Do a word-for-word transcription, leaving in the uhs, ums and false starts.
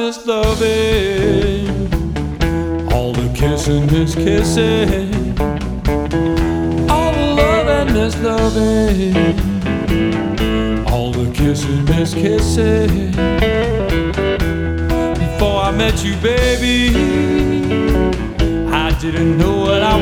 this loving, all the kissing, this kissing, all the loving, this loving, all the kissing, this kissing. Before I met you, baby, I didn't know what I